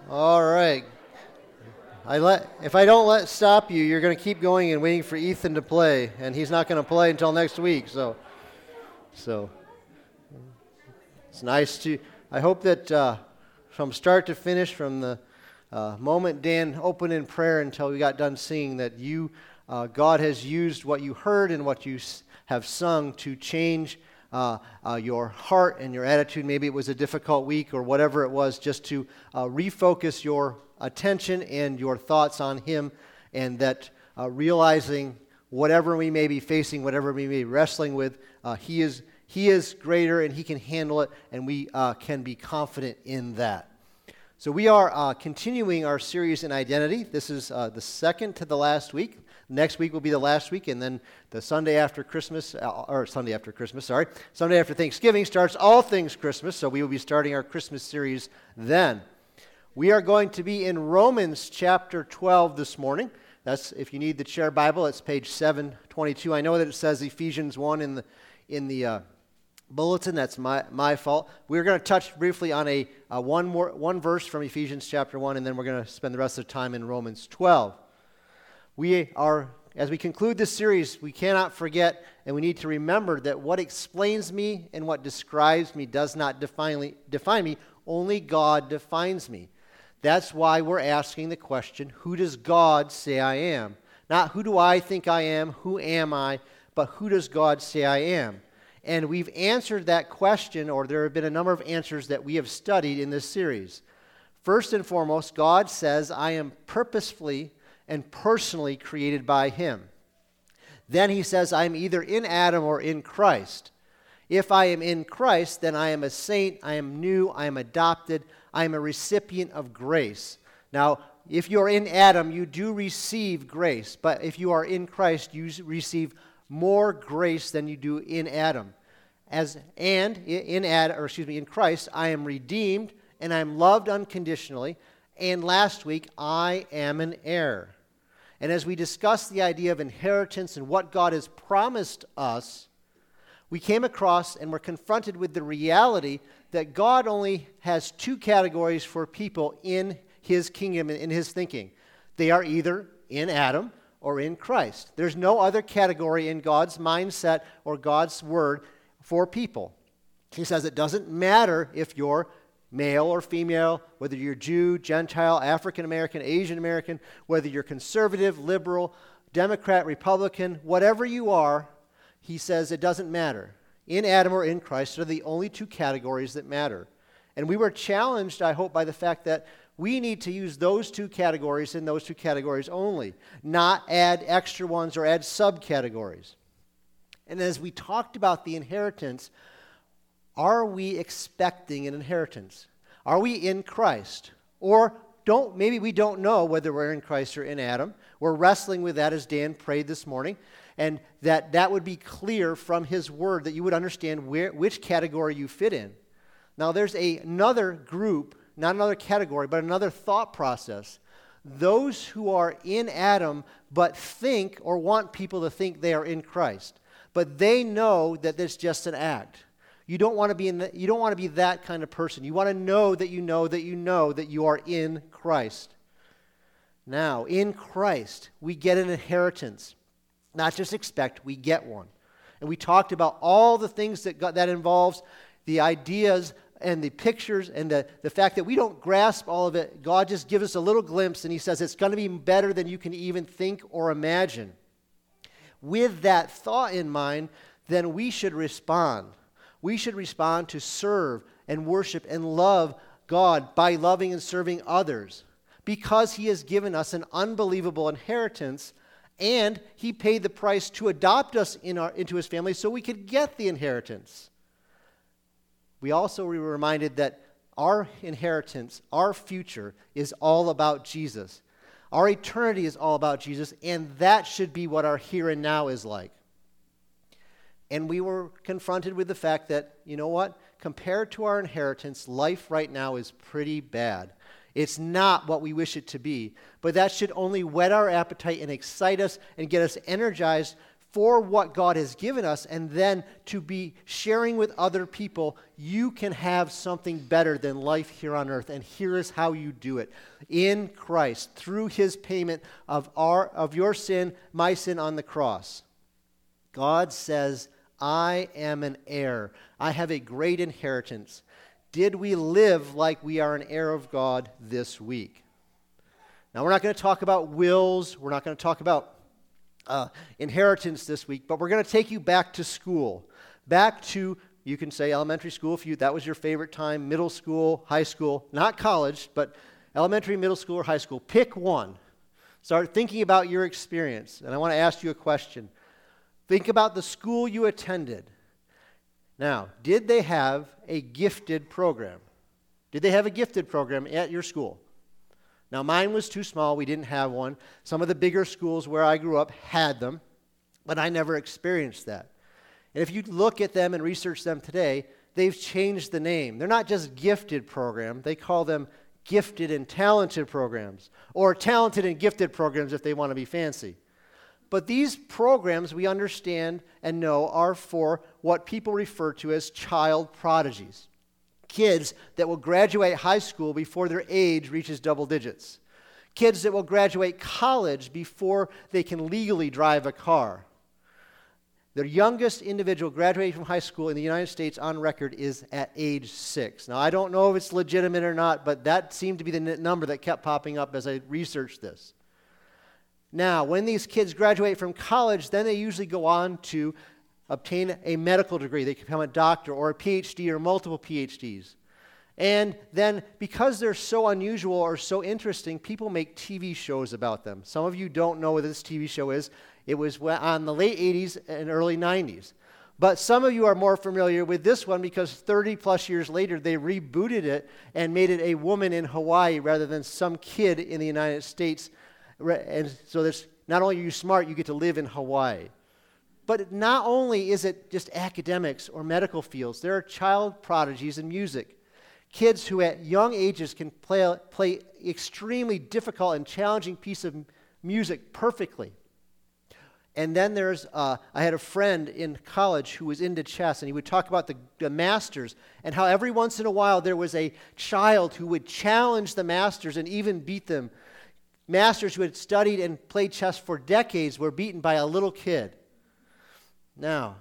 All right. If I don't stop you, you're going to keep going and waiting for Ethan to play, and he's not going to play until next week. So it's nice to. I hope that from start to finish, from the moment Dan opened in prayer until we got done singing, that God has used what you heard and what you have sung to change your heart and your attitude. Maybe it was a difficult week or whatever it was, just to refocus your attention and your thoughts on Him, and that realizing whatever we may be facing, whatever we may be wrestling with, He is greater and He can handle it, and we can be confident in that. So we are continuing our series in identity. This is the second to the last week. Next week will be the last week, and then the Sunday after Thanksgiving starts All Things Christmas, so we will be starting our Christmas series then. We are going to be in Romans chapter 12 this morning. That's, if you need the chair Bible, it's page 722. I know that it says Ephesians 1 in the bulletin. That's my fault. We're going to touch briefly on one verse from Ephesians chapter 1, and then we're going to spend the rest of the time in Romans 12. As we conclude this series, we cannot forget and we need to remember that what explains me and what describes me does not define me. Only God defines me. That's why we're asking the question, who does God say I am? Not who do I think I am, who am I, but who does God say I am? And we've answered that question, or there have been a number of answers that we have studied in this series. First and foremost, God says I am purposefully and personally created by Him. Then He says I am either in Adam or in Christ. If I am in Christ, then I am a saint, I am new, I am adopted, I am a recipient of grace. Now, if you're in Adam, you do receive grace, but if you are in Christ, you receive more grace than you do in Adam. In Christ, I am redeemed and I am loved unconditionally. And last week, I am an heir. And as we discussed the idea of inheritance and what God has promised us, we came across and were confronted with the reality that God only has two categories for people in His kingdom and in His thinking. They are either in Adam or in Christ. There's no other category in God's mindset or God's word for people. He says it doesn't matter if you're male or female, whether you're Jew, Gentile, African American, Asian American, whether you're conservative, liberal, Democrat, Republican, whatever you are, He says it doesn't matter. In Adam or in Christ are the only two categories that matter. And we were challenged, I hope, by the fact that we need to use those two categories and those two categories only, not add extra ones or add subcategories. And as we talked about the inheritance, are we expecting an inheritance? Are we in Christ? Or maybe we don't know whether we're in Christ or in Adam. We're wrestling with that as Dan prayed this morning. And that would be clear from His word, that you would understand which category you fit in. Now there's another group, not another category, but another thought process. Those who are in Adam but think or want people to think they are in Christ. But they know that it's just an act. You don't want to be that kind of person. You want to know that you know that you know that you are in Christ. Now, in Christ, we get an inheritance. Not just expect, we get one. And we talked about all the things that involves, the ideas and the pictures and the fact that we don't grasp all of it. God just gives us a little glimpse, and He says it's going to be better than you can even think or imagine. With that thought in mind, then we should respond. We should respond to serve and worship and love God by loving and serving others, because He has given us an unbelievable inheritance, and He paid the price to adopt us into His family so we could get the inheritance. We also were reminded that our inheritance, our future, is all about Jesus. Our eternity is all about Jesus, and that should be what our here and now is like. And we were confronted with the fact that, you know what? Compared to our inheritance, life right now is pretty bad. It's not what we wish it to be, but that should only whet our appetite and excite us and get us energized for what God has given us and then to be sharing with other people, you can have something better than life here on earth. And here is how you do it. In Christ, through his payment of your sin, my sin on the cross. God says, I am an heir. I have a great inheritance. Did we live like we are an heir of God this week? Now, we're not going to talk about wills. We're not going to talk about inheritance this week, but we're going to take you back to school. Back to, you can say elementary school if that was your favorite time, middle school, high school, not college, but elementary, middle school, or high school. Pick one. Start thinking about your experience. And I want to ask you a question. Think about the school you attended. Now, did they have a gifted program? Did they have a gifted program at your school? Now, mine was too small. We didn't have one. Some of the bigger schools where I grew up had them, but I never experienced that. And if you look at them and research them today, they've changed the name. They're not just gifted programs. They call them gifted and talented programs, or talented and gifted programs if they want to be fancy. But these programs, we understand and know, are for what people refer to as child prodigies. Kids that will graduate high school before their age reaches double digits. Kids that will graduate college before they can legally drive a car. The youngest individual graduating from high school in the United States on record is at age 6. Now, I don't know if it's legitimate or not, but that seemed to be the number that kept popping up as I researched this. Now, when these kids graduate from college, then they usually go on to obtain a medical degree. They become a doctor or a PhD or multiple PhDs. And then because they're so unusual or so interesting, people make TV shows about them. Some of you don't know what this TV show is. It was on the late 80s and early 90s. But some of you are more familiar with this one because 30 plus years later, they rebooted it and made it a woman in Hawaii rather than some kid in the United States. And so there's, not only are you smart, you get to live in Hawaii. But not only is it just academics or medical fields, there are child prodigies in music. Kids who at young ages can play extremely difficult and challenging piece of music perfectly. And then I had a friend in college who was into chess, and he would talk about the masters and how every once in a while there was a child who would challenge the masters and even beat them. Masters who had studied and played chess for decades were beaten by a little kid. Now,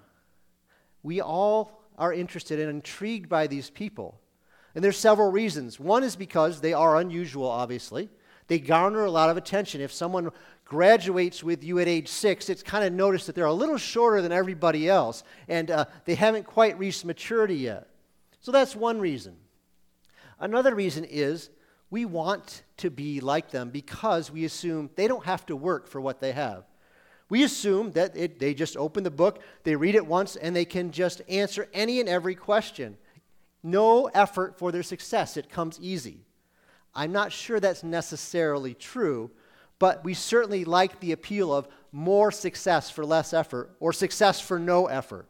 we all are interested and intrigued by these people. And there's several reasons. One is because they are unusual, obviously. They garner a lot of attention. If someone graduates with you at age 6, it's kind of noticed that they're a little shorter than everybody else, and they haven't quite reached maturity yet. So that's one reason. Another reason is we want to be like them because we assume they don't have to work for what they have. We assume that they just open the book, they read it once, and they can just answer any and every question. No effort for their success. It comes easy. I'm not sure that's necessarily true, but we certainly like the appeal of more success for less effort or success for no effort.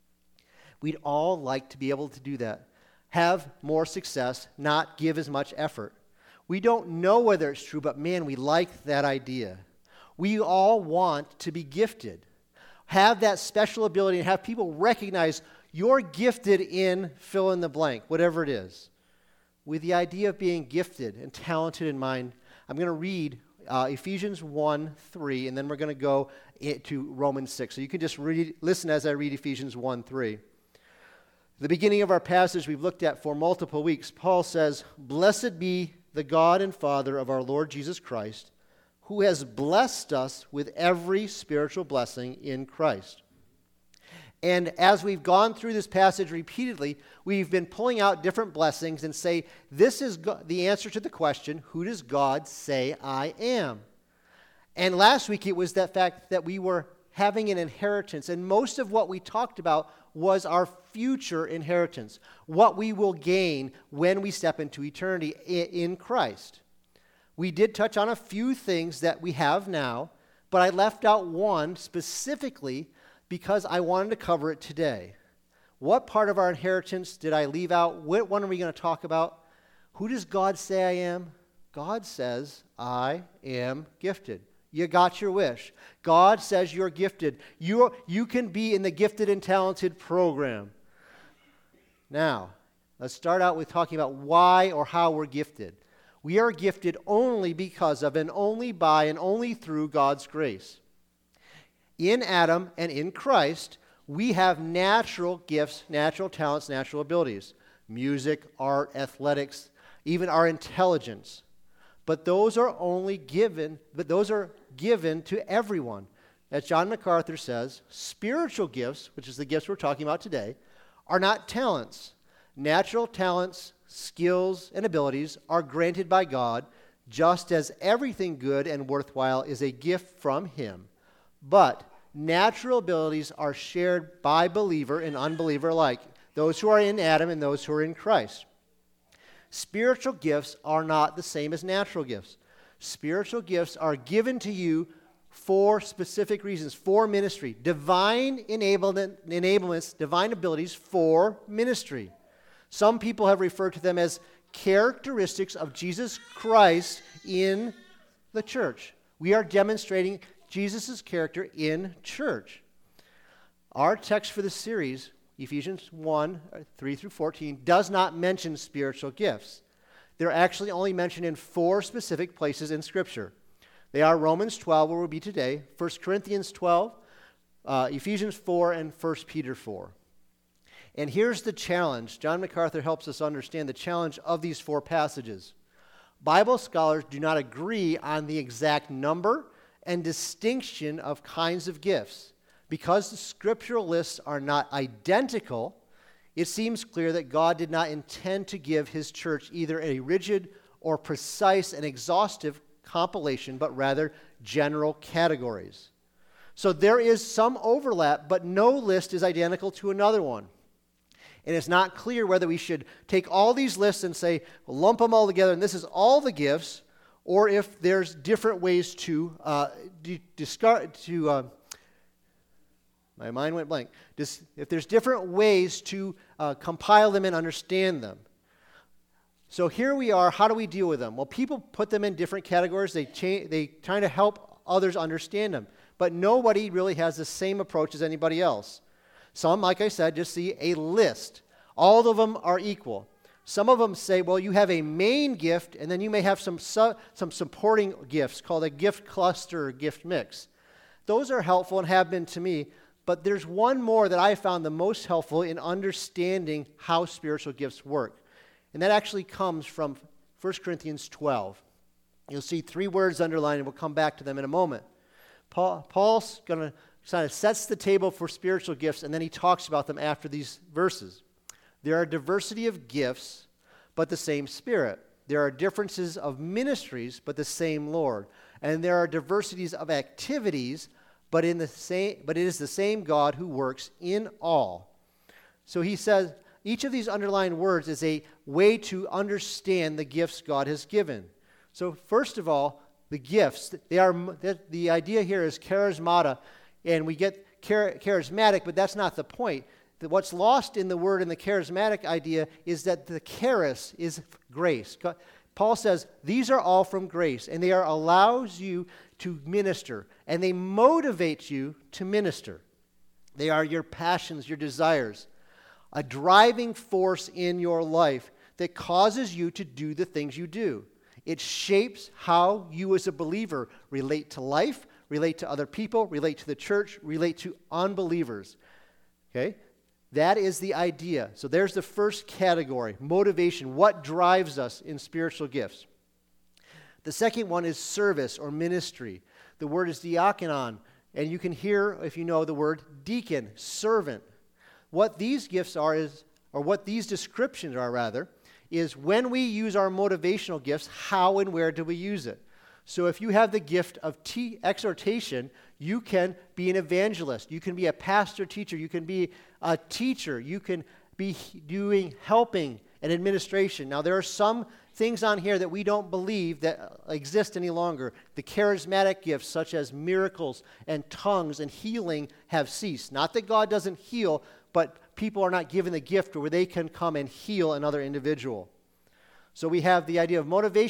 We'd all like to be able to do that. Have more success, not give as much effort. We don't know whether it's true, but man, we like that idea. We all want to be gifted. Have that special ability and have people recognize you're gifted in fill in the blank, whatever it is. With the idea of being gifted and talented in mind, I'm going to read Ephesians 1:3, and then we're going to go to Romans 6. So you can just listen as I read Ephesians 1:3. The beginning of our passage we've looked at for multiple weeks, Paul says, "Blessed be the God and Father of our Lord Jesus Christ, who has blessed us with every spiritual blessing in Christ." And as we've gone through this passage repeatedly, we've been pulling out different blessings and say, this is the answer to the question, who does God say I am? And last week it was that fact that we were having an inheritance. And most of what we talked about was our future inheritance, what we will gain when we step into eternity in Christ. We did touch on a few things that we have now, but I left out one specifically because I wanted to cover it today. What part of our inheritance did I leave out? What one are we going to talk about? Who does God say I am? God says, I am gifted. You got your wish. God says you're gifted. You can be in the gifted and talented program. Now, let's start out with talking about why or how we're gifted. We are gifted only because of and only by and only through God's grace. In Adam and in Christ, we have natural gifts, natural talents, natural abilities. Music, art, athletics, even our intelligence. But those are given to everyone. As John MacArthur says, spiritual gifts, which is the gifts we're talking about today, are not talents. Natural talents, skills, and abilities are granted by God, just as everything good and worthwhile is a gift from Him. But natural abilities are shared by believer and unbeliever alike, those who are in Adam and those who are in Christ. Spiritual gifts are not the same as natural gifts. Spiritual gifts are given to you for specific reasons, for ministry. Divine enablements, divine abilities for ministry. Some people have referred to them as characteristics of Jesus Christ in the church. We are demonstrating Jesus' character in church. Our text for the series, Ephesians 1, 3 through 14, does not mention spiritual gifts. They're actually only mentioned in 4 specific places in Scripture. They are Romans 12, where we'll be today, 1 Corinthians 12, Ephesians 4, and 1 Peter 4. And here's the challenge. John MacArthur helps us understand the challenge of these 4 passages. Bible scholars do not agree on the exact number and distinction of kinds of gifts. Because the scriptural lists are not identical, it seems clear that God did not intend to give His church either a rigid or precise and exhaustive compilation, but rather general categories. So there is some overlap, but no list is identical to another one. And it's not clear whether we should take all these lists and say, lump them all together, and this is all the gifts, or if there's different ways to my mind went blank. If there's different ways to compile them and understand them. So here we are. How do we deal with them? Well, people put them in different categories. They try to help others understand them. But nobody really has the same approach as anybody else. Some, like I said, just see a list. All of them are equal. Some of them say, well, you have a main gift, and then you may have some supporting gifts called a gift cluster or gift mix. Those are helpful and have been to me. But there's one more that I found the most helpful in understanding how spiritual gifts work. And that actually comes from 1 Corinthians 12. You'll see 3 words underlined, and we'll come back to them in a moment. Paul's going to kind of sets the table for spiritual gifts, and then he talks about them after these verses. There are diversity of gifts, but the same Spirit. There are differences of ministries, but the same Lord. And there are diversities of activities, but it is the same God who works in all. So he says each of these underlined words is a way to understand the gifts God has given. So first of all, the gifts, the idea here is charismata, and we get charismatic, but that's not the point. What's lost in the word in the charismatic idea is that the charis is grace. Paul says these are all from grace, and they allows you to minister, and they motivate you to minister. They are your passions, your desires, a driving force in your life that causes you to do the things you do. It shapes how you as a believer relate to life, relate to other people, relate to the church, relate to unbelievers. Okay? That is the idea. So there's the first category, motivation, what drives us in spiritual gifts. The second one is service or ministry. The word is diakonon, and you can hear, if you know the word, deacon, servant. What these gifts are or what these descriptions are rather, is when we use our motivational gifts, how and where do we use it? So if you have the gift of exhortation, you can be an evangelist. You can be a pastor teacher. You can be a teacher. You can be doing helping and administration. Now, there are some things on here that we don't believe that exist any longer. The charismatic gifts, such as miracles and tongues and healing, have ceased. Not that God doesn't heal, but people are not given the gift where they can come and heal another individual. So we have the idea of motivation,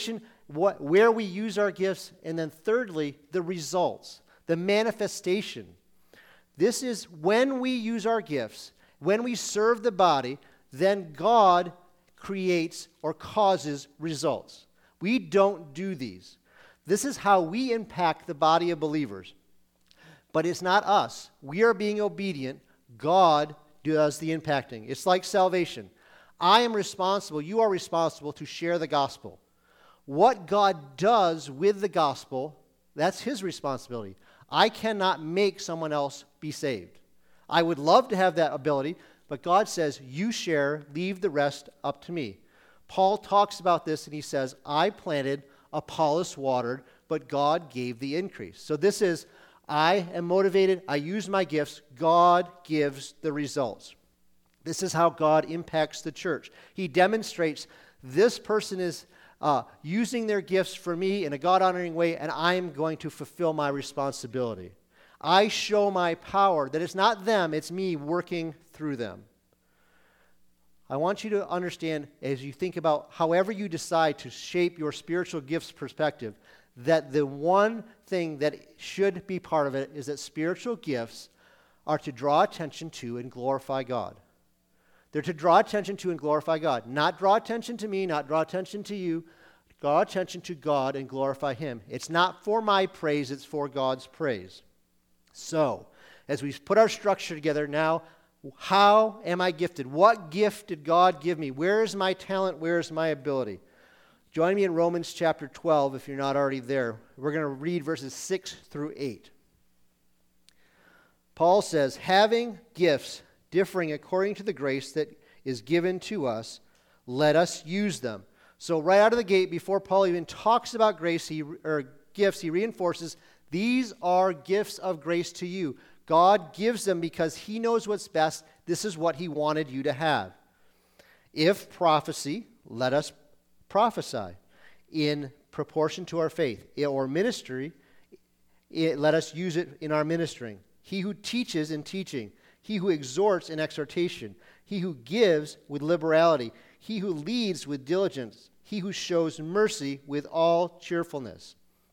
where we use our gifts, and then thirdly, the results, the manifestation. This is when we use our gifts, when we serve the body, then God creates or causes results. We don't do these. This is how we impact the body of believers. But it's not us. We are being obedient. God does the impacting. It's like salvation. I am responsible, you are responsible to share the gospel. What God does with the gospel, that's his responsibility. I cannot make someone else be saved. I would love to have that ability, but God says, you share, leave the rest up to me. Paul talks about this and he says, I planted, Apollos watered, but God gave the increase. So this is, I am motivated, I use my gifts, God gives the results. This is how God impacts the church. He demonstrates this person is using their gifts for me in a God-honoring way, and I'm going to fulfill my responsibility. I show my power, that it's not them, it's me working through them. I want you to understand, as you think about however you decide to shape your spiritual gifts perspective, that the one thing that should be part of it is that spiritual gifts are to draw attention to and glorify God. They're to draw attention to and glorify God. Not draw attention to me, not draw attention to you. Draw attention to God and glorify him. It's not for my praise, it's for God's praise. So, as we put our structure together now, how am I gifted? What gift did God give me? Where is my talent? Where is my ability? Join me in Romans chapter 12 if you're not already there. We're going to read verses 6 through 8. Paul says, having gifts differing according to the grace that is given to us, let us use them. So right out of the gate, before Paul even talks about grace or gifts, he reinforces, these are gifts of grace to you. God gives them because he knows what's best. This is what he wanted you to have. If prophecy, let us prophesy in proportion to our faith. Or ministry, let us use it in our ministering. He who teaches in teaching. He who exhorts in exhortation. He who gives with liberality. He who leads with diligence. He who shows mercy with all cheerfulness.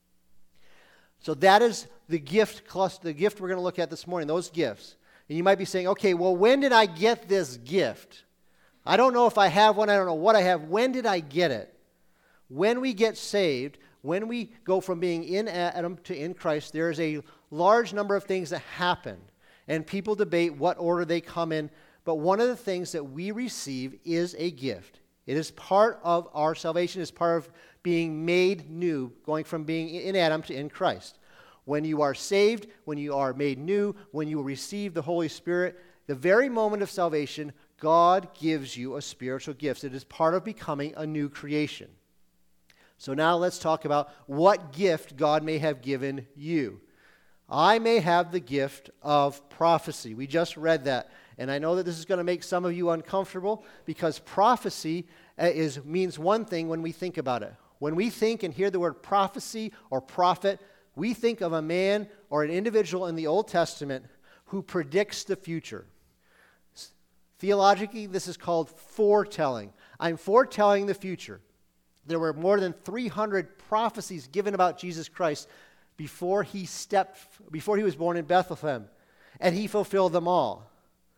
So that is the gift cluster, the gift we're going to look at this morning, those gifts. And you might be saying, okay, well, when did I get this gift? I don't know if I have one. I don't know what I have. When did I get it? When we get saved, when we go from being in Adam to in Christ, there is a large number of things that happen. And people debate what order they come in. But one of the things that we receive is a gift. It is part of our salvation. It is part of being made new, going from being in Adam to in Christ. When you are saved, when you are made new, when you receive the Holy Spirit, the very moment of salvation, God gives you a spiritual gift. It is part of becoming a new creation. So now let's talk about what gift God may have given you. I may have the gift of prophecy. We just read that. And I know that this is going to make some of you uncomfortable because prophecy means one thing when we think about it. When we think and hear the word prophecy or prophet, we think of a man or an individual in the Old Testament who predicts the future. Theologically, this is called foretelling. I'm foretelling the future. There were more than 300 prophecies given about Jesus Christ before he was born in Bethlehem, and he fulfilled them all.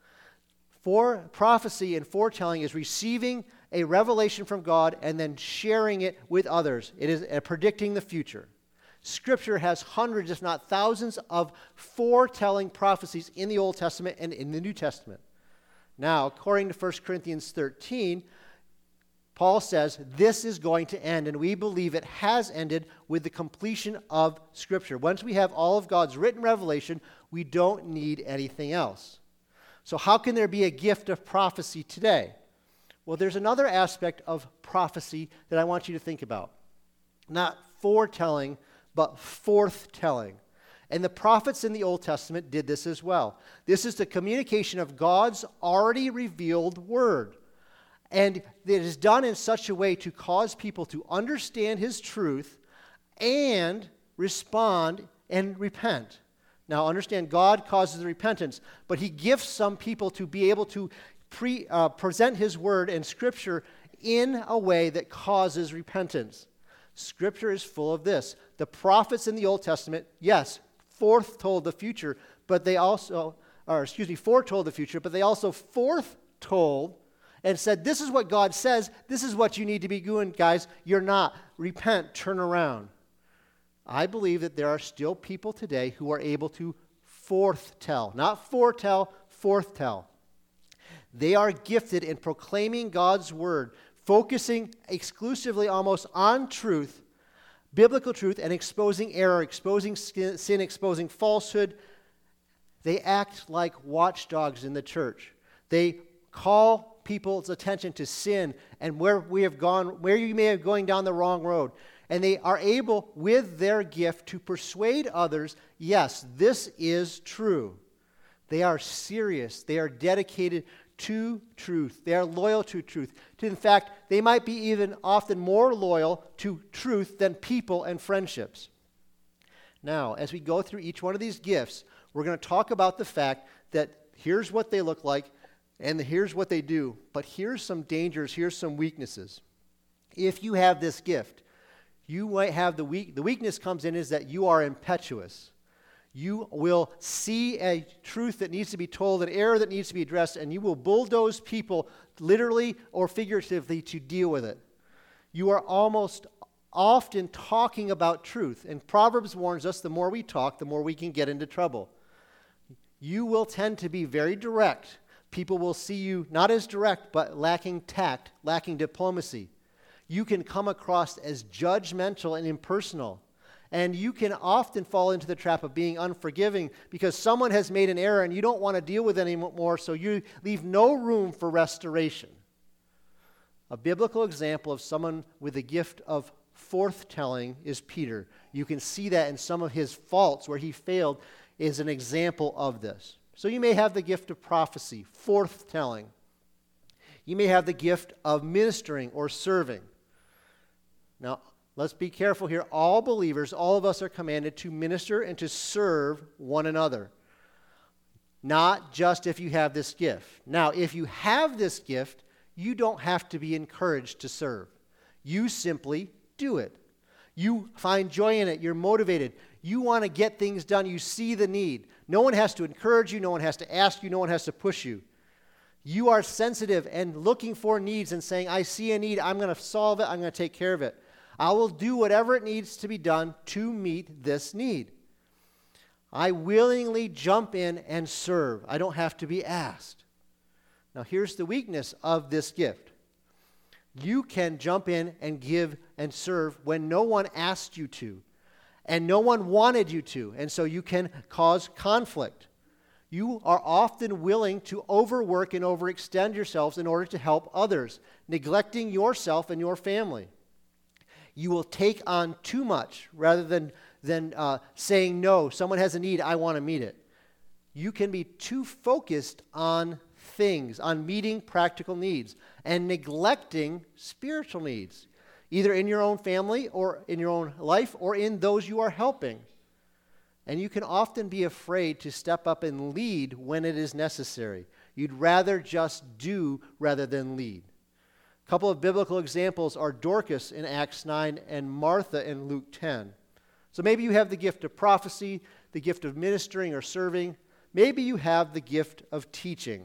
Prophecy and foretelling is receiving a revelation from God and then sharing it with others. It is predicting the future. Scripture has hundreds, if not thousands, of foretelling prophecies in the Old Testament and in the New Testament. Now, according to 1 Corinthians 13, Paul says this is going to end, and we believe it has ended with the completion of Scripture. Once we have all of God's written revelation, we don't need anything else. So how can there be a gift of prophecy today? Well, there's another aspect of prophecy that I want you to think about. Not foretelling, but forthtelling. And the prophets in the Old Testament did this as well. This is the communication of God's already revealed word. And it is done in such a way to cause people to understand his truth and respond and repent. Now, understand, God causes repentance, but he gifts some people to be able to present his word and Scripture in a way that causes repentance. Scripture is full of this. The prophets in the Old Testament, yes, foretold the future, but they also foretold and said, this is what God says, this is what you need to be doing, guys. You're not. Repent, turn around. I believe that there are still people today who are able to forthtell, not foretell, forthtell. They are gifted in proclaiming God's word, focusing exclusively almost on truth, biblical truth, and exposing error, exposing sin, exposing falsehood. They act like watchdogs in the church. They call people's attention to sin and where you may have going down the wrong road. And they are able, with their gift, to persuade others, yes, this is true. They are serious. They are dedicated to truth. They are loyal to truth. In fact, they might be even often more loyal to truth than people and friendships. Now, as we go through each one of these gifts, we're going to talk about the fact that here's what they look like and here's what they do. But here's some dangers, here's some weaknesses. If you have this gift, you might have the weakness comes in is that you are impetuous. You will see a truth that needs to be told, an error that needs to be addressed, and you will bulldoze people literally or figuratively to deal with it. You are almost often talking about truth, and Proverbs warns us the more we talk, the more we can get into trouble. You will tend to be very direct. People will see you not as direct, but lacking tact, lacking diplomacy. You can come across as judgmental and impersonal. And you can often fall into the trap of being unforgiving because someone has made an error and you don't want to deal with it anymore, so you leave no room for restoration. A biblical example of someone with the gift of forthtelling is Peter. You can see that in some of his faults where he failed is an example of this. So you may have the gift of prophecy, forthtelling. You may have the gift of ministering or serving. Now, let's be careful here. All believers, all of us are commanded to minister and to serve one another. Not just if you have this gift. Now, if you have this gift, you don't have to be encouraged to serve. You simply do it. You find joy in it. You're motivated. You want to get things done. You see the need. No one has to encourage you. No one has to ask you. No one has to push you. You are sensitive and looking for needs and saying, I see a need. I'm going to solve it. I'm going to take care of it. I will do whatever it needs to be done to meet this need. I willingly jump in and serve. I don't have to be asked. Now, here's the weakness of this gift. You can jump in and give and serve when no one asked you to, and no one wanted you to, and so you can cause conflict. You are often willing to overwork and overextend yourselves in order to help others, neglecting yourself and your family. You will take on too much rather than saying, no, someone has a need, I want to meet it. You can be too focused on things, on meeting practical needs, and neglecting spiritual needs, either in your own family or in your own life or in those you are helping. And you can often be afraid to step up and lead when it is necessary. You'd rather just do rather than lead. A couple of biblical examples are Dorcas in Acts 9 and Martha in Luke 10. So maybe you have the gift of prophecy, the gift of ministering or serving. Maybe you have the gift of teaching.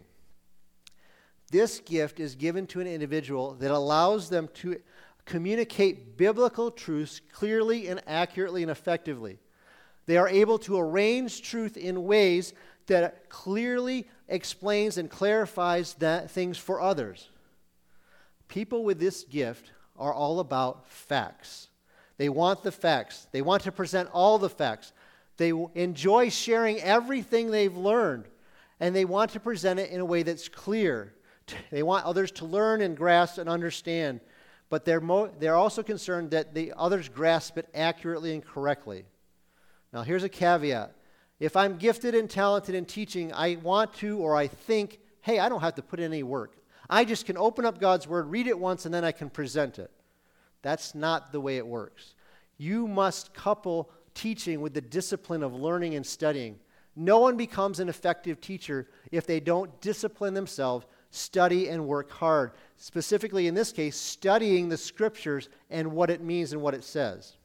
This gift is given to an individual that allows them to communicate biblical truths clearly and accurately and effectively. They are able to arrange truth in ways that clearly explains and clarifies things for others. People with this gift are all about facts. They want the facts. They want to present all the facts. They enjoy sharing everything they've learned, and they want to present it in a way that's clear. They want others to learn and grasp and understand, but they're also concerned that the others grasp it accurately and correctly. Now, here's a caveat. If I'm gifted and talented in teaching, I want to or I think, hey, I don't have to put in any work. I just can open up God's Word, read it once, and then I can present it. That's not the way it works. You must couple teaching with the discipline of learning and studying. No one becomes an effective teacher if they don't discipline themselves, study and work hard. Specifically, in this case, studying the Scriptures and what it means and what it says.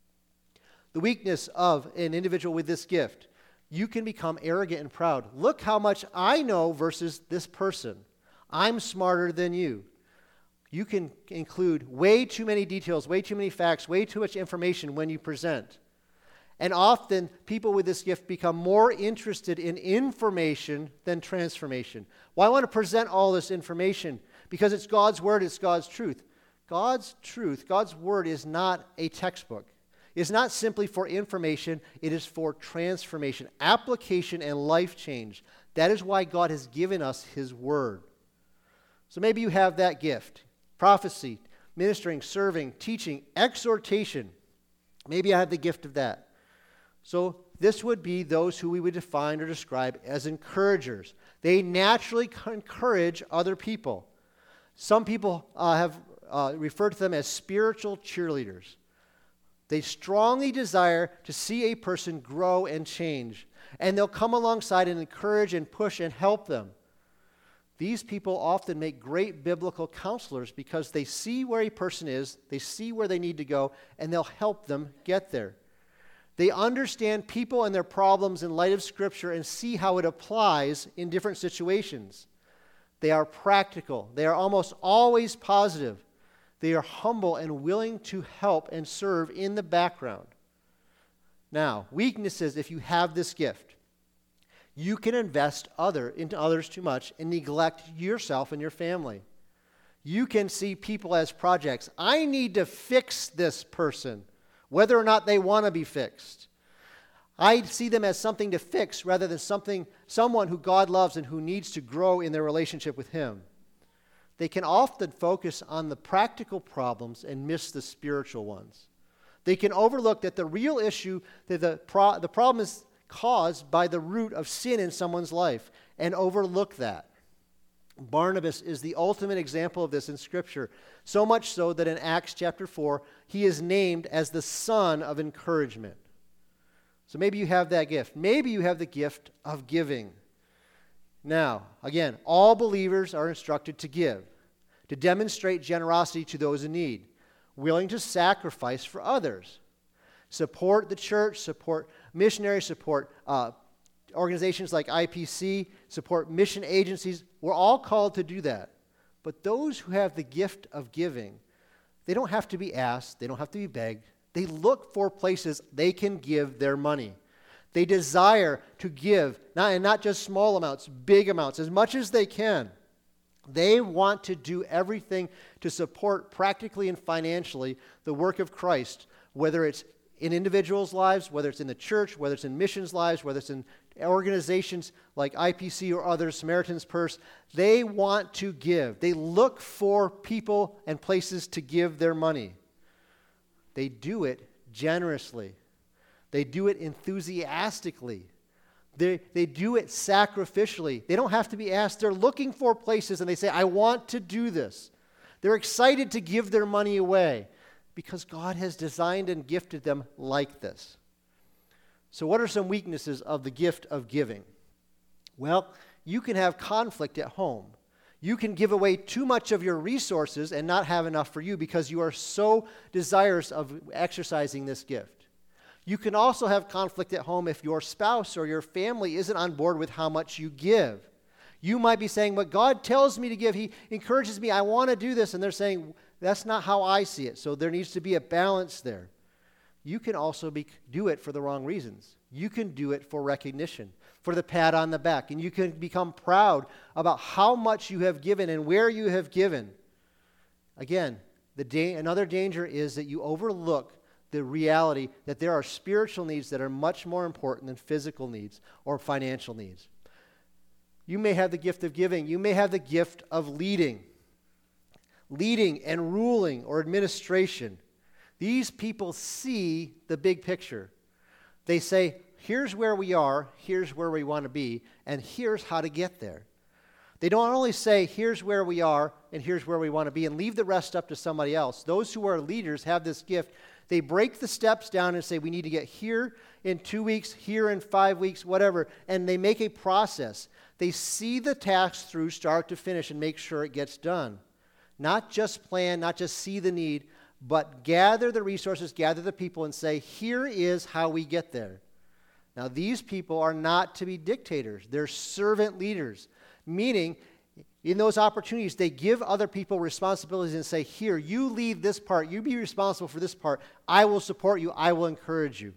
The weakness of an individual with this gift, you can become arrogant and proud. Look how much I know versus this person. I'm smarter than you. You can include way too many details, way too many facts, way too much information when you present. And often, people with this gift become more interested in information than transformation. Well, I want to present all this information because it's God's Word, it's God's truth. God's truth, God's Word is not a textbook. It's not simply for information, it is for transformation, application, and life change. That is why God has given us His Word. So maybe you have that gift. Prophecy, ministering, serving, teaching, exhortation. Maybe I have the gift of that. So this would be those who we would define or describe as encouragers. They naturally encourage other people. Some people have referred to them as spiritual cheerleaders. They strongly desire to see a person grow and change, and they'll come alongside and encourage and push and help them. These people often make great biblical counselors because they see where a person is, they see where they need to go, and they'll help them get there. They understand people and their problems in light of Scripture and see how it applies in different situations. They are practical. They are almost always positive. They are humble and willing to help and serve in the background. Now, weaknesses if you have this gift. You can invest into others too much and neglect yourself and your family. You can see people as projects. I need to fix this person, whether or not they want to be fixed. I see them as something to fix rather than someone who God loves and who needs to grow in their relationship with Him. They can often focus on the practical problems and miss the spiritual ones. They can overlook that the real issue, that the problem is caused by the root of sin in someone's life, and overlook that. Barnabas is the ultimate example of this in Scripture, so much so that in Acts chapter 4, he is named as the son of encouragement. So maybe you have that gift. Maybe you have the gift of giving. Now, again, all believers are instructed to give, to demonstrate generosity to those in need, willing to sacrifice for others, support the church, support missionaries, support organizations like IPC, support mission agencies. We're all called to do that. But those who have the gift of giving, they don't have to be asked, they don't have to be begged. They look for places they can give their money. They desire to give, not just small amounts, big amounts, as much as they can. They want to do everything to support practically and financially the work of Christ, whether it's in individuals' lives, whether it's in the church, whether it's in missions lives, whether it's in organizations like IPC or others, Samaritan's Purse. They want to give. They look for people and places to give their money. They do it generously. They do it enthusiastically. They do it sacrificially. They don't have to be asked. They're looking for places and they say, I want to do this. They're excited to give their money away because God has designed and gifted them like this. So what are some weaknesses of the gift of giving? Well, you can have conflict at home. You can give away too much of your resources and not have enough for you because you are so desirous of exercising this gift. You can also have conflict at home if your spouse or your family isn't on board with how much you give. You might be saying, but God tells me to give. He encourages me. I want to do this. And they're saying, that's not how I see it. So there needs to be a balance there. You can also do it for the wrong reasons. You can do it for recognition, for the pat on the back. And you can become proud how much you have given and where you have given. Again, another danger is that you overlook the reality that there are spiritual needs that are much more important than physical needs or financial needs. You may have the gift of giving. You may have the gift of leading and ruling or administration. These people see the big picture. They say, here's where we are, here's where we want to be, and here's how to get there. They don't only say, here's where we are and here's where we want to be, and leave the rest up to somebody else. Those who are leaders have this gift. They break the steps down and say, we need to get here in 2 weeks, here in 5 weeks, whatever, and they make a process. They see the task through start to finish and make sure it gets done. Not just plan, not just see the need, but gather the resources, gather the people, and say, here is how we get there. Now, these people are not to be dictators. They're servant leaders, meaning in those opportunities, they give other people responsibilities and say, here, you lead this part. You be responsible for this part. I will support you. I will encourage you.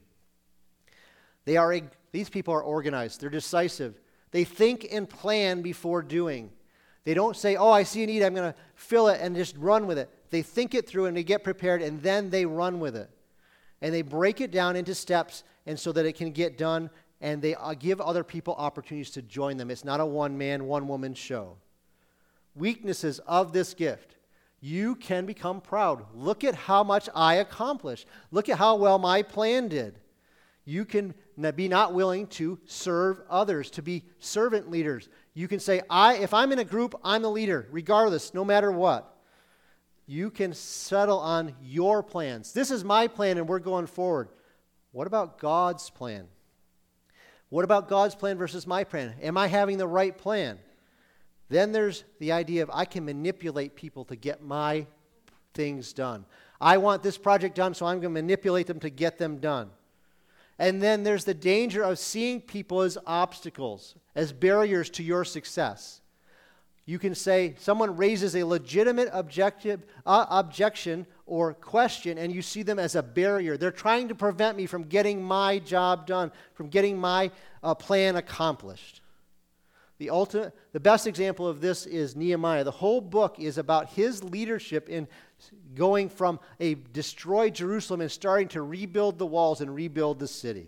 These people are organized. They're decisive. They think and plan before doing. They don't say, oh, I see a need, I'm going to fill it and just run with it. They think it through and they get prepared and then they run with it. And they break it down into steps and so that it can get done, and they give other people opportunities to join them. It's not a one-man, one-woman show. Weaknesses of this gift. You can become proud. Look at how much I accomplished. Look at how well my plan did. You can be not willing to serve others, to be servant leaders. You can say, if I'm in a group, I'm the leader, regardless, no matter what. You can settle on your plans. This is my plan and we're going forward. What about God's plan? What about God's plan versus my plan? Am I having the right plan? Then there's the idea of I can manipulate people to get my things done. I want this project done, so I'm going to manipulate them to get them done. And then there's the danger of seeing people as obstacles, as barriers to your success. You can say someone raises a legitimate objection or question, and you see them as a barrier. They're trying to prevent me from getting my job done, from getting my plan accomplished. The best example of this is Nehemiah. The whole book is about his leadership in going from a destroyed Jerusalem and starting to rebuild the walls and rebuild the city.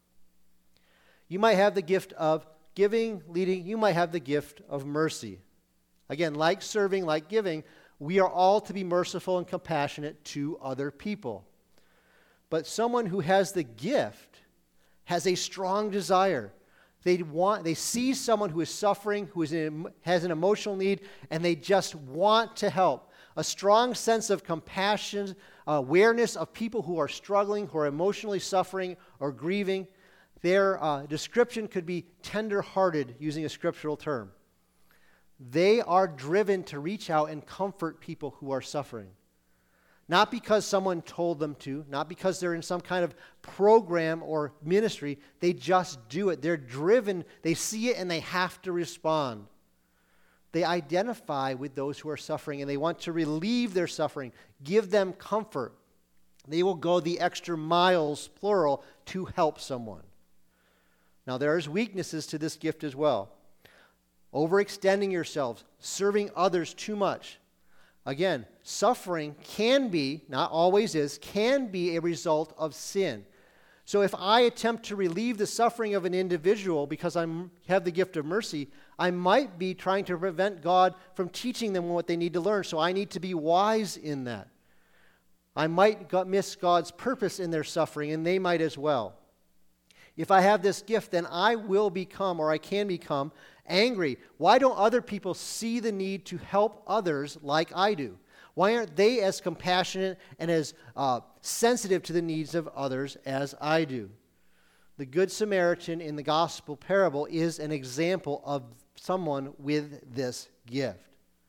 You might have the gift of giving, leading. You might have the gift of mercy. Again, like serving, like giving, we are all to be merciful and compassionate to other people. But someone who has the gift has a strong desire. They see someone who is suffering, who has an emotional need, and they just want to help. A strong sense of compassion, awareness of people who are struggling, who are emotionally suffering or grieving. Their description could be tender-hearted, using a scriptural term. They are driven to reach out and comfort people who are suffering. Not because someone told them to, not because they're in some kind of program or ministry. They just do it. They're driven. They see it and they have to respond. They identify with those who are suffering and they want to relieve their suffering, give them comfort. They will go the extra miles, plural, to help someone. Now, there's weaknesses to this gift as well. Overextending yourselves, serving others too much. Again, suffering can be, not always is, can be a result of sin. So if I attempt to relieve the suffering of an individual because I have the gift of mercy, I might be trying to prevent God from teaching them what they need to learn. So I need to be wise in that. I might miss God's purpose in their suffering, and they might as well. If I have this gift, then I will become, or I can become, angry. Why don't other people see the need to help others like I do? Why aren't they as compassionate and as sensitive to the needs of others as I do? The Good Samaritan in the gospel parable is an example of someone with this gift.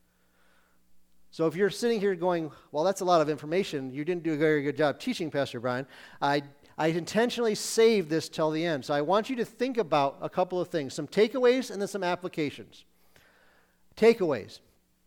So if you're sitting here going, well, that's a lot of information. You didn't do a very good job teaching, Pastor Brian. I intentionally saved this till the end. So I want you to think about a couple of things, some takeaways and then some applications. Takeaways.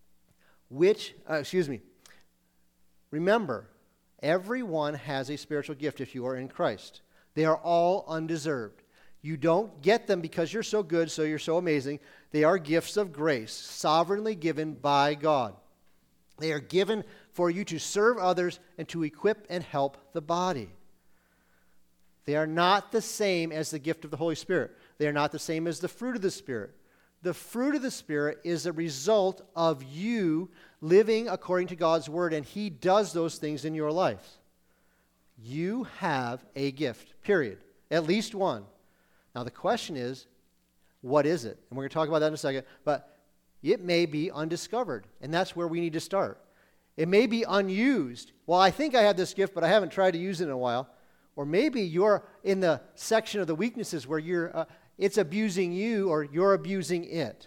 Remember, everyone has a spiritual gift if you are in Christ. They are all undeserved. You don't get them because you're so good, so you're so amazing. They are gifts of grace, sovereignly given by God. They are given for you to serve others and to equip and help the body. They are not the same as the gift of the Holy Spirit. They are not the same as the fruit of the Spirit. The fruit of the Spirit is a result of you living according to God's Word, and He does those things in your life. You have a gift, period. At least one. Now the question is, what is it? And we're going to talk about that in a second. But It may be undiscovered, and that's where we need to start. It may be unused. Well, I think I have this gift, but I haven't tried to use it in a while. Or maybe you're in the section of the weaknesses where it's abusing you or you're abusing it.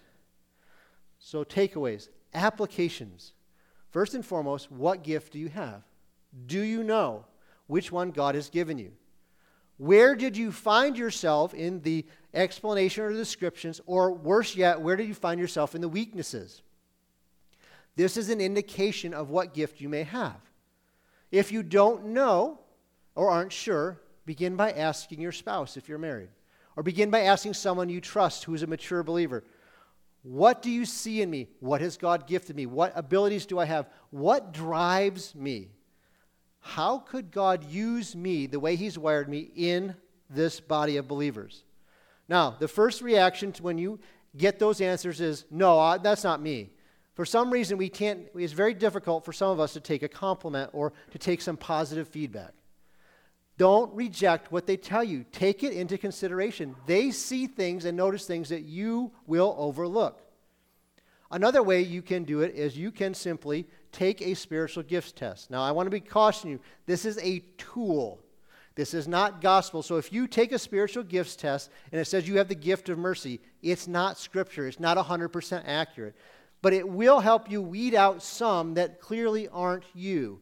So takeaways, applications. First and foremost, what gift do you have? Do you know which one God has given you? Where did you find yourself in the explanation or the descriptions, or worse yet, where did you find yourself in the weaknesses? This is an indication of what gift you may have. If you don't know or aren't sure, begin by asking your spouse if you're married, or begin by asking someone you trust who is a mature believer. What do you see in me? What has God gifted me? What abilities do I have? What drives me? How could God use me the way He's wired me in this body of believers? Now, the first reaction to when you get those answers is, no, that's not me. For some reason, it's very difficult for some of us to take a compliment or to take some positive feedback. Don't reject what they tell you. Take it into consideration. They see things and notice things that you will overlook. Another way you can do it is you can simply take a spiritual gifts test. Now, I want to caution you, this is a tool. This is not gospel. So if you take a spiritual gifts test and it says you have the gift of mercy, it's not scripture. It's not 100% accurate. But it will help you weed out some that clearly aren't you.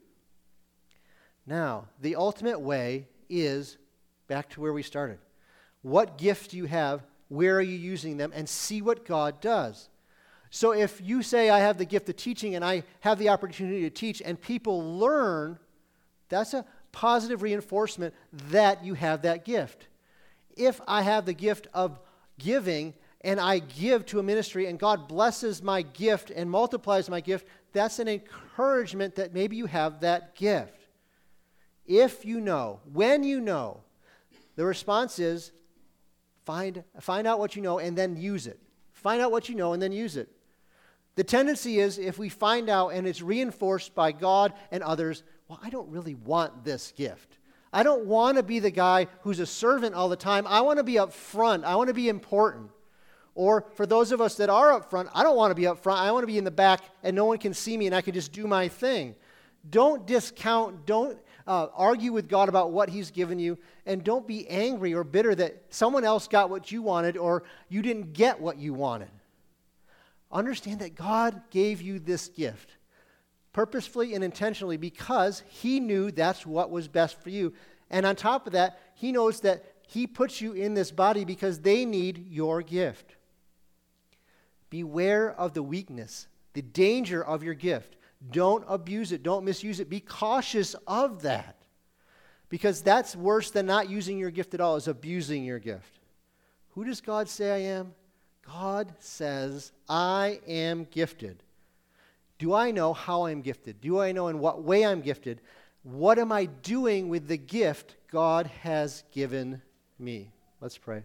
Now, the ultimate way is back to where we started. What gifts do you have? Where are you using them? And see what God does. So if you say, I have the gift of teaching and I have the opportunity to teach and people learn, that's a positive reinforcement that you have that gift. If I have the gift of giving and I give to a ministry and God blesses my gift and multiplies my gift, that's an encouragement that maybe you have that gift. If you know, when you know, the response is find out what you know and then use it. Find out what you know and then use it. The tendency is if we find out and it's reinforced by God and others, well, I don't really want this gift. I don't want to be the guy who's a servant all the time. I want to be up front. I want to be important. Or for those of us that are up front, I don't want to be up front. I want to be in the back and no one can see me and I can just do my thing. Don't discount, don't argue with God about what He's given you, and don't be angry or bitter that someone else got what you wanted or you didn't get what you wanted. Understand that God gave you this gift purposefully and intentionally because He knew that's what was best for you. And on top of that, He knows that He puts you in this body because they need your gift. Beware of the weakness, the danger of your gift. Don't abuse it. Don't misuse it. Be cautious of that. Because that's worse than not using your gift at all, is abusing your gift. Who does God say I am? God says, I am gifted. Do I know how I'm gifted? Do I know in what way I'm gifted? What am I doing with the gift God has given me? Let's pray.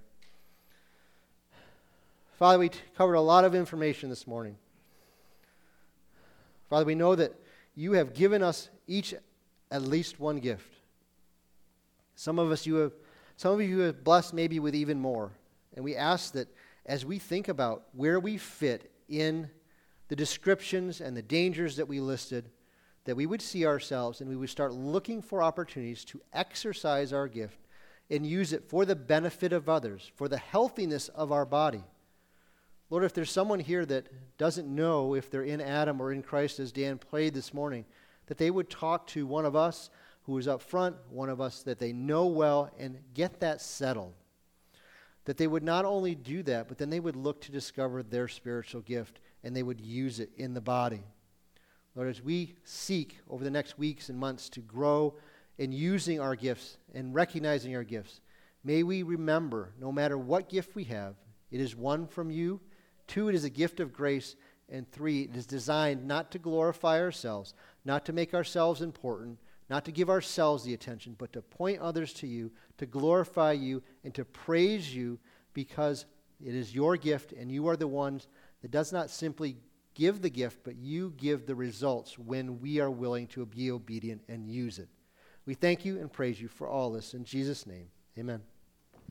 Father, we covered a lot of information this morning. Father, we know that you have given us each at least one gift. Some of you have blessed maybe with even more. And we ask that as we think about where we fit in the descriptions and the dangers that we listed, that we would see ourselves and we would start looking for opportunities to exercise our gift and use it for the benefit of others, for the healthiness of our body. Lord, if there's someone here that doesn't know if they're in Adam or in Christ, as Dan played this morning, that they would talk to one of us who is up front, one of us that they know well, and get that settled. That they would not only do that, but then they would look to discover their spiritual gift, and they would use it in the body. Lord, as we seek over the next weeks and months to grow in using our gifts and recognizing our gifts, may we remember, no matter what gift we have, it is one from you. 2, it is a gift of grace. And 3, it is designed not to glorify ourselves, not to make ourselves important, not to give ourselves the attention, but to point others to you, to glorify you, and to praise you because it is your gift and you are the ones that does not simply give the gift, but you give the results when we are willing to be obedient and use it. We thank you and praise you for all this. In Jesus' name, amen.